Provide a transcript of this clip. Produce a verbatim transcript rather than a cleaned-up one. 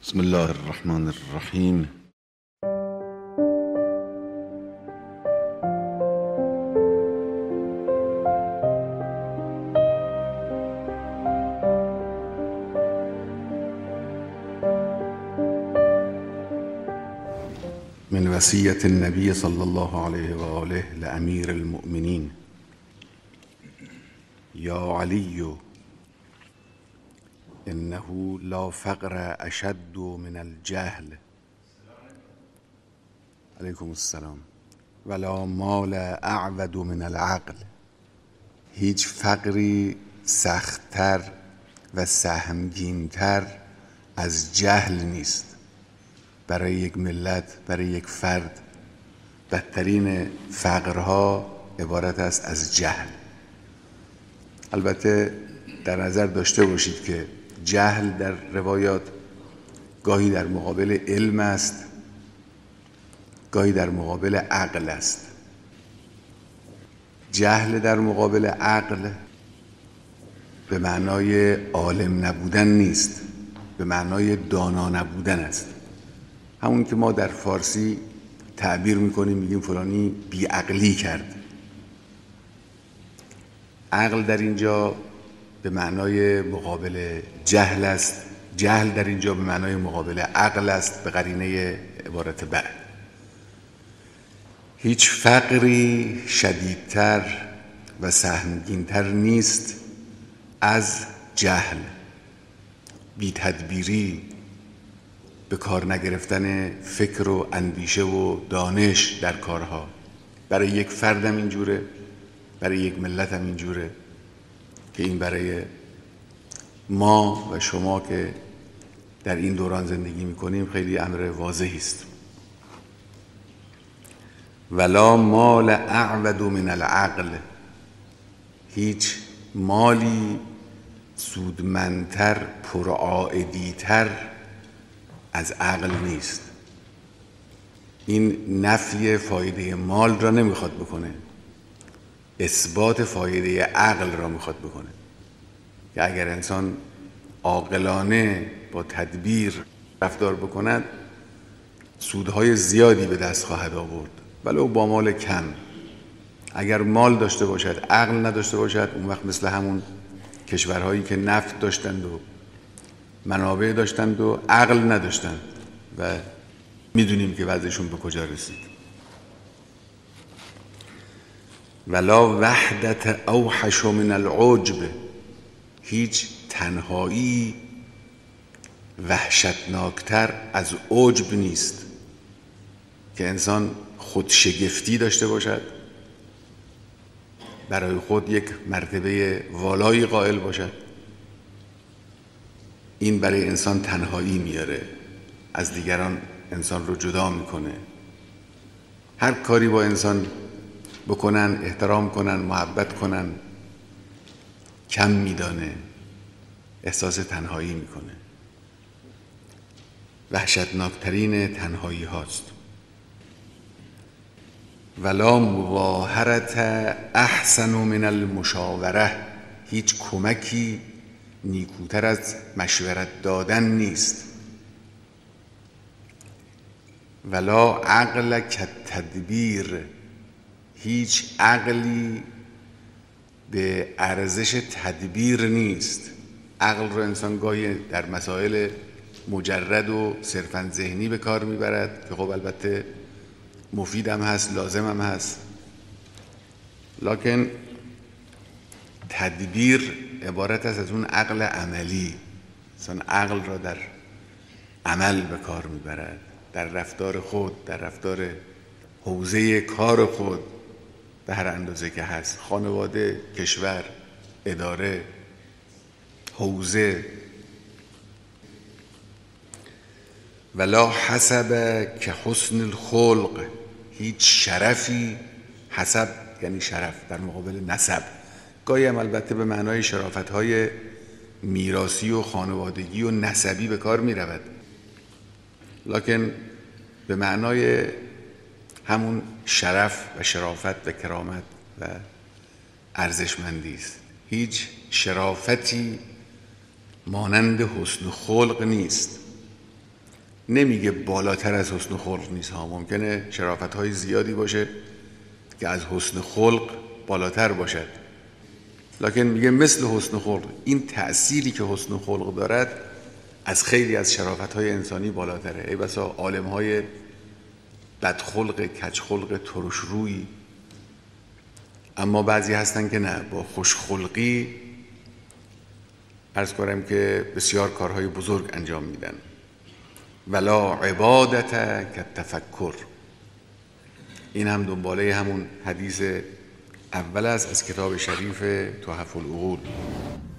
بسم الله الرحمن الرحیم. من وصیت النبی صلی الله علیه و آله لامیر المؤمنین: یا علی انه لا فقر اشد من الجهل علیکم السلام ولا مال اعود من العقل. هیچ فقری سختتر و سهمگینتر از جهل نیست. برای یک ملت، برای یک فرد، بدترین فقرها عبارت است از جهل. البته در نظر داشته باشید که جهل در روایات گاهی در مقابل علم است، گاهی در مقابل عقل است. جهل در مقابل عقل به معنای عالم نبودن نیست، به معنای دانا نبودن است. همون که ما در فارسی تعبیر میکنیم، میگیم فلانی بیعقلی کرد. عقل در اینجا به معنای مقابل جهل است، جهل در اینجا به معنای مقابل عقل است، به قرینه عبارت بعد. هیچ فقری شدیدتر و سهمگینتر نیست از جهل، بی تدبیری، به کار نگرفتن فکر و اندیشه و دانش در کارها. برای یک فردم اینجوره، برای یک ملت هم اینجوره که این برای ما و شما که در این دوران زندگی میکنیم خیلی امر واضحی است. ولا مال اعود من العقل. هیچ مالی سودمندتر، پرعائدیتر از عقل نیست. این نفی فایده مال را نمیخواد بکنه، اثبات فایده عقل را میخواد بکنه که اگر انسان عاقلانه با تدبیر رفتار بکند سودهای زیادی به دست خواهد آورد، ولو با مال کم. اگر مال داشته باشد عقل نداشته باشد، اون وقت مثل همون کشورهایی که نفت داشتند و منابع داشتند و عقل نداشتند و میدونیم که وضعشون به کجا رسید. ولا وحدت اوحش من العجب. هیچ تنهایی وحشتناکتر از عجب نیست، که انسان خودشگفتی داشته باشد، برای خود یک مرتبه والایی قائل باشد. این برای انسان تنهایی میاره، از دیگران انسان رو جدا میکنه. هر کاری با انسان بکنن، احترام کنن، محبت کنن، کم میدانه، احساس تنهایی میکنه. وحشتناکترین تنهایی هاست. ولا مواهرت احسن من المشاوره. هیچ کمکی نیکوتر از مشورت دادن نیست. ولا عقل کالتدبیر. هیچ عقلی به ارزش تدبیر نیست. عقل رو انسان گاهی در مسائل مجرد و صرفاً ذهنی به کار میبرد که خب البته مفیدم هست، لازمم هست، لکن تدبیر عبارت است از اون عقل عملی. انسان عقل را در عمل به کار میبرد، در رفتار خود، در رفتار حوزه کار خود، به هر اندازه که هست، خانواده، کشور، اداره، حوزه. ولا حسب که حسن الخلق. هیچ شرفی، حسب یعنی شرف در مقابل نسب، گاهی هم البته به معنای شرافت‌های میراثی و خانوادگی و نسبی به کار می رود، لکن به معنای همون شرف و شرافت و کرامت و ارزشمندی است. هیچ شرافتی مانند حسن خلق نیست. نمیگه بالاتر از حسن خلق نیست ها. ممکنه شرافت های زیادی باشه که از حسن خلق بالاتر باشد، لکن میگه مثل حسن خلق. این تأثیری که حسن خلق دارد از خیلی از شرافت های انسانی بالاتره. ای بسا عالم های بدخلق، کجخلق، ترشرویی، اما بعضی هستن که نه، با خوشخلقی عرض کنم که بسیار کارهای بزرگ انجام میدن. ولا عبادت کالتفکر. این هم دنباله همون حدیث اول است از کتاب شریف تحف العقول.